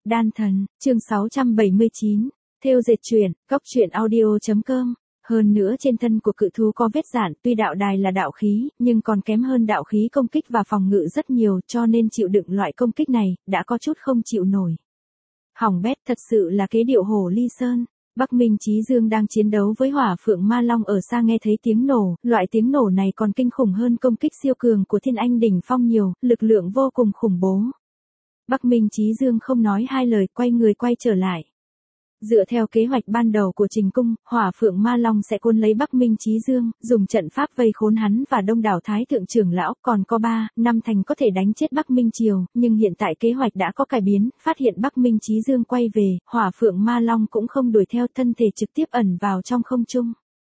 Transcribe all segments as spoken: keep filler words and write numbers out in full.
Đan thần, chương sáu trăm bảy mươi chín, thêu dệt truyện, cóc truyện audio.com. Hơn nữa trên thân của cự thú có vết rạn, tuy đạo đài là đạo khí, nhưng còn kém hơn đạo khí công kích và phòng ngự rất nhiều, cho nên chịu đựng loại công kích này, đã có chút không chịu nổi. Hỏng bét, thật sự là kế điệu hổ ly sơn. Bắc Minh Chí Dương đang chiến đấu với Hỏa Phượng Ma Long ở xa nghe thấy tiếng nổ, loại tiếng nổ này còn kinh khủng hơn công kích siêu cường của Thiên Anh đỉnh phong nhiều, lực lượng vô cùng khủng bố. Bắc Minh Chí Dương không nói hai lời, quay người quay trở lại. Dựa theo kế hoạch ban đầu của Trình Cung, Hỏa Phượng Ma Long sẽ cuốn lấy Bắc Minh Chí Dương, dùng trận pháp vây khốn hắn và đông đảo thái thượng trưởng lão, còn có ba, năm thành có thể đánh chết Bắc Minh Triều, nhưng hiện tại kế hoạch đã có cải biến, phát hiện Bắc Minh Chí Dương quay về, Hỏa Phượng Ma Long cũng không đuổi theo, thân thể trực tiếp ẩn vào trong không trung.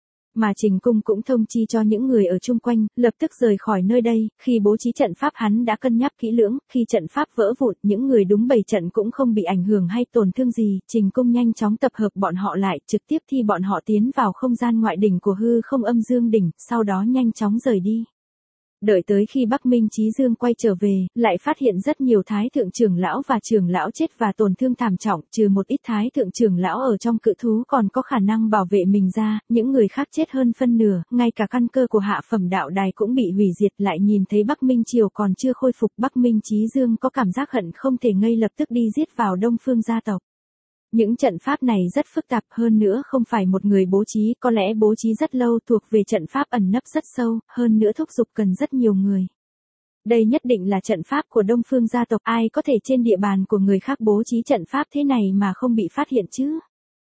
Mà Trình Cung cũng thông chi cho những người ở chung quanh, lập tức rời khỏi nơi đây, khi bố trí trận pháp hắn đã cân nhắc kỹ lưỡng, khi trận pháp vỡ vụn, những người đúng bày trận cũng không bị ảnh hưởng hay tổn thương gì, Trình Cung nhanh chóng tập hợp bọn họ lại, trực tiếp thi bọn họ tiến vào không gian ngoại đỉnh của hư không âm dương đỉnh, sau đó nhanh chóng rời đi. Đợi tới khi Bắc Minh Chí Dương quay trở về, lại phát hiện rất nhiều thái thượng trưởng lão và trưởng lão chết và tổn thương thảm trọng, trừ một ít thái thượng trưởng lão ở trong cự thú còn có khả năng bảo vệ mình ra, những người khác chết hơn phân nửa, ngay cả căn cơ của hạ phẩm đạo đài cũng bị hủy diệt. Lại nhìn thấy Bắc Minh Triều còn chưa khôi phục, Bắc Minh Chí Dương có cảm giác hận không thể ngay lập tức đi giết vào Đông Phương gia tộc. Những trận pháp này rất phức tạp, hơn nữa không phải một người bố trí, có lẽ bố trí rất lâu, thuộc về trận pháp ẩn nấp rất sâu, hơn nữa thúc giục cần rất nhiều người. Đây nhất định là trận pháp của Đông Phương gia tộc, ai có thể trên địa bàn của người khác bố trí trận pháp thế này mà không bị phát hiện chứ?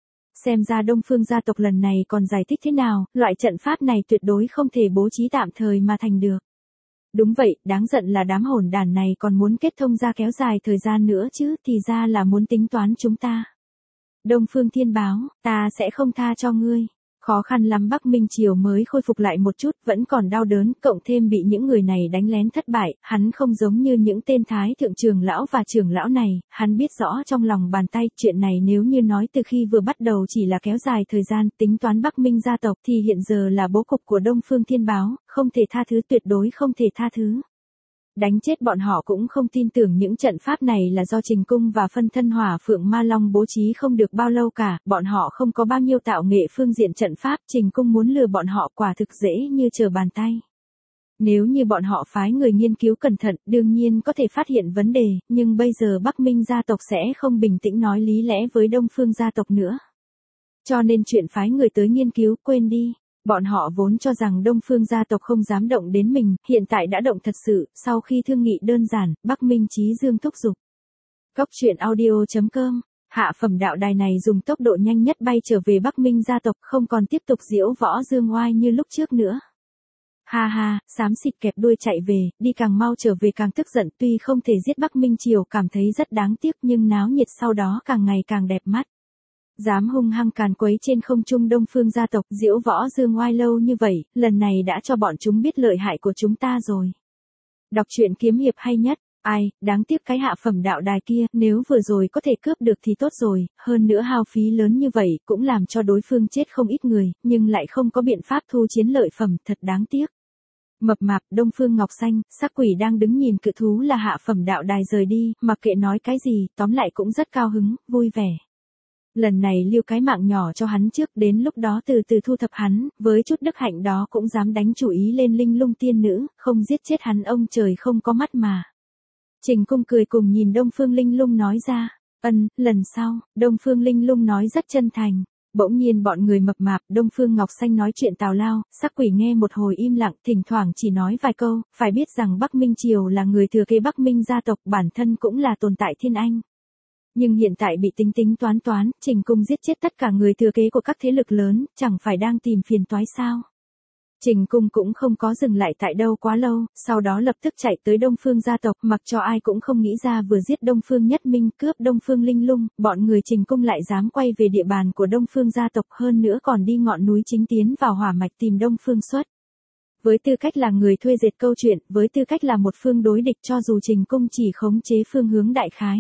Xem ra Đông Phương gia tộc lần này còn giải thích thế nào, loại trận pháp này tuyệt đối không thể bố trí tạm thời mà thành được. Đúng vậy, đáng giận là đám hỗn đản này còn muốn kết thông ra kéo dài thời gian nữa chứ, thì ra là muốn tính toán chúng ta. Đông Phương Thiên báo, ta sẽ không tha cho ngươi. Khó khăn lắm Bắc Minh Triều mới khôi phục lại một chút, vẫn còn đau đớn, cộng thêm bị những người này đánh lén thất bại, hắn không giống như những tên thái thượng trưởng lão và trưởng lão này, hắn biết rõ trong lòng bàn tay, chuyện này nếu như nói từ khi vừa bắt đầu chỉ là kéo dài thời gian, tính toán Bắc Minh gia tộc thì hiện giờ là bố cục của Đông Phương Thiên báo, không thể tha thứ, tuyệt đối không thể tha thứ. Đánh chết bọn họ cũng không tin tưởng những trận pháp này là do Trình Cung và phân thân Hỏa Phượng Ma Long bố trí không được bao lâu cả, bọn họ không có bao nhiêu tạo nghệ phương diện trận pháp, Trình Cung muốn lừa bọn họ quả thực dễ như trở bàn tay. Nếu như bọn họ phái người nghiên cứu cẩn thận, đương nhiên có thể phát hiện vấn đề, nhưng bây giờ Bắc Minh gia tộc sẽ không bình tĩnh nói lý lẽ với Đông Phương gia tộc nữa. Cho nên chuyện phái người tới nghiên cứu, quên đi. Bọn họ vốn cho rằng Đông Phương gia tộc không dám động đến mình, hiện tại đã động thật sự, sau khi thương nghị đơn giản, Bắc Minh Chí Dương thúc giục. Cóc truyện audio.com, hạ phẩm đạo đài này dùng tốc độ nhanh nhất bay trở về Bắc Minh gia tộc, không còn tiếp tục diễu võ dương oai như lúc trước nữa. Ha ha, xám xịt kẹp đuôi chạy về, đi càng mau trở về càng tức giận, tuy không thể giết Bắc Minh Triều cảm thấy rất đáng tiếc nhưng náo nhiệt sau đó càng ngày càng đẹp mắt. Dám hung hăng càn quấy trên không trung Đông Phương gia tộc, diễu võ dương oai lâu như vậy, lần này đã cho bọn chúng biết lợi hại của chúng ta rồi. Đọc truyện kiếm hiệp hay nhất, ai, đáng tiếc cái hạ phẩm đạo đài kia, nếu vừa rồi có thể cướp được thì tốt rồi, hơn nữa hao phí lớn như vậy, cũng làm cho đối phương chết không ít người, nhưng lại không có biện pháp thu chiến lợi phẩm, thật đáng tiếc. Mập mạp, Đông Phương Ngọc Xanh, Sắc Quỷ đang đứng nhìn cự thú là hạ phẩm đạo đài rời đi, mặc kệ nói cái gì, tóm lại cũng rất cao hứng, vui vẻ. Lần này lưu cái mạng nhỏ cho hắn trước, đến lúc đó từ từ thu thập hắn, với chút đức hạnh đó cũng dám đánh chủ ý lên Linh Lung tiên nữ, không giết chết hắn ông trời không có mắt mà. Trình Cung cười cùng nhìn Đông Phương Linh Lung nói ra, ân, lần sau, Đông Phương Linh Lung nói rất chân thành. Bỗng nhiên bọn người mập mạp, Đông Phương Ngọc Xanh nói chuyện tào lao, Sắc Quỷ nghe một hồi im lặng, thỉnh thoảng chỉ nói vài câu, phải biết rằng Bắc Minh Triều là người thừa kế Bắc Minh gia tộc, bản thân cũng là tồn tại thiên anh. Nhưng hiện tại bị tính tính toán toán, Trình Cung giết chết tất cả người thừa kế của các thế lực lớn, chẳng phải đang tìm phiền toái sao? Trình Cung cũng không có dừng lại tại đâu quá lâu, sau đó lập tức chạy tới Đông Phương gia tộc, mặc cho ai cũng không nghĩ ra vừa giết Đông Phương Nhất Minh, cướp Đông Phương Linh Lung, bọn người Trình Cung lại dám quay về địa bàn của Đông Phương gia tộc, hơn nữa còn đi ngọn núi chính tiến vào hỏa mạch tìm Đông Phương Xuất. Với tư cách là người thuê dệt câu chuyện, với tư cách là một phương đối địch, cho dù Trình Cung chỉ khống chế phương hướng đại khái.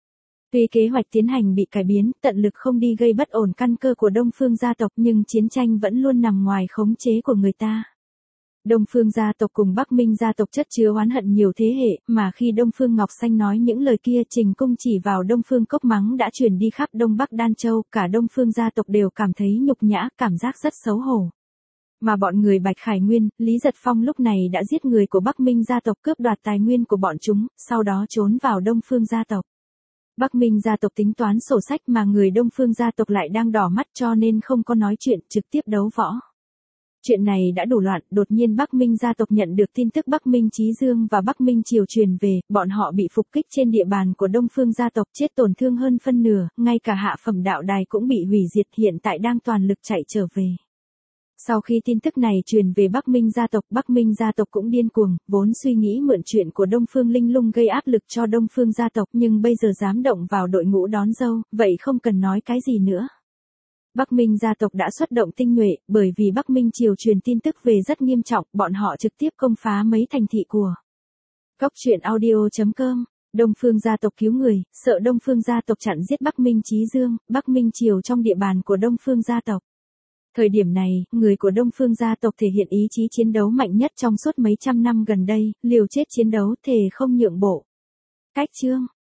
Tuy kế hoạch tiến hành bị cải biến, tận lực không đi gây bất ổn căn cơ của Đông Phương gia tộc, nhưng chiến tranh vẫn luôn nằm ngoài khống chế của người ta. Đông Phương gia tộc cùng Bắc Minh gia tộc chất chứa oán hận nhiều thế hệ, mà khi Đông Phương Ngọc Xanh nói những lời kia, Trình Cung chỉ vào Đông Phương Cốc mắng đã truyền đi khắp Đông Bắc Đan Châu, cả Đông Phương gia tộc đều cảm thấy nhục nhã, cảm giác rất xấu hổ. Mà bọn người Bạch Khải Nguyên, Lý Giật Phong lúc này đã giết người của Bắc Minh gia tộc, cướp đoạt tài nguyên của bọn chúng, sau đó trốn vào Đông Phương gia tộc. Bắc Minh gia tộc tính toán sổ sách mà người Đông Phương gia tộc lại đang đỏ mắt, cho nên không có nói chuyện, trực tiếp đấu võ. Chuyện này đã đủ loạn, đột nhiên Bắc Minh gia tộc nhận được tin tức Bắc Minh Chí Dương và Bắc Minh Triều truyền về, bọn họ bị phục kích trên địa bàn của Đông Phương gia tộc, chết tổn thương hơn phân nửa, ngay cả hạ phẩm đạo đài cũng bị hủy diệt, hiện tại đang toàn lực chạy trở về. Sau khi tin tức này truyền về Bắc Minh gia tộc, Bắc Minh gia tộc cũng điên cuồng, vốn suy nghĩ mượn chuyện của Đông Phương Linh Lung gây áp lực cho Đông Phương gia tộc, nhưng bây giờ dám động vào đội ngũ đón dâu, vậy không cần nói cái gì nữa. Bắc Minh gia tộc đã xuất động tinh nhuệ, bởi vì Bắc Minh Triều truyền tin tức về rất nghiêm trọng, bọn họ trực tiếp công phá mấy thành thị của Cốc truyện audio chấm com. Đông Phương gia tộc cứu người, sợ Đông Phương gia tộc chặn giết Bắc Minh Chí Dương, Bắc Minh Triều trong địa bàn của Đông Phương gia tộc. Thời điểm này, người của Đông Phương gia tộc thể hiện ý chí chiến đấu mạnh nhất trong suốt mấy trăm năm gần đây, liều chết chiến đấu, thề không nhượng bộ. Cách chương